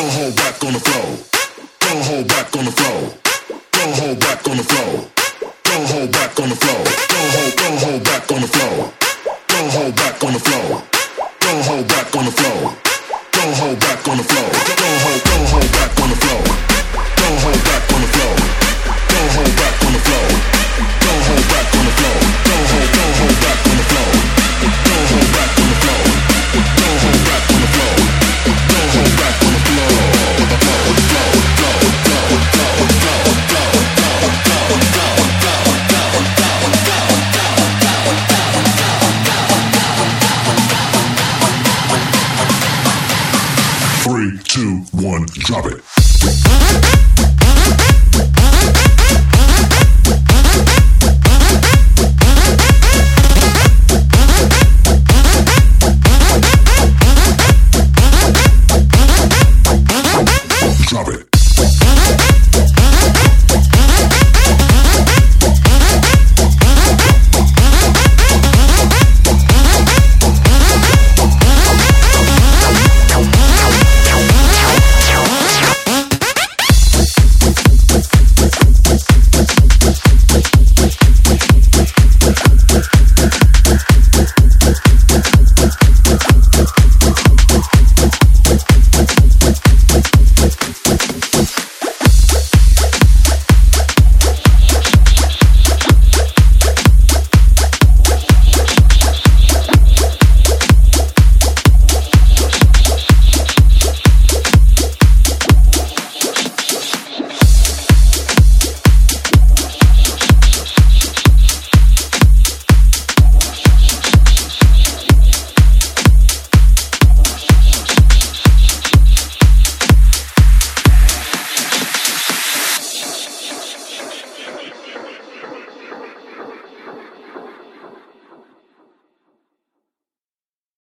Don't hold back on the flow. Don't hold back on the flow. Don't hold back on the flow. Don't hold back on the flow. Don't hold back on the flow. Don't hold back on the flow. Don't hold back on the flow. Don't hold back on the flow. Don't hold back on the flow. Don't hold back on the flow. Don't hold back on the flow.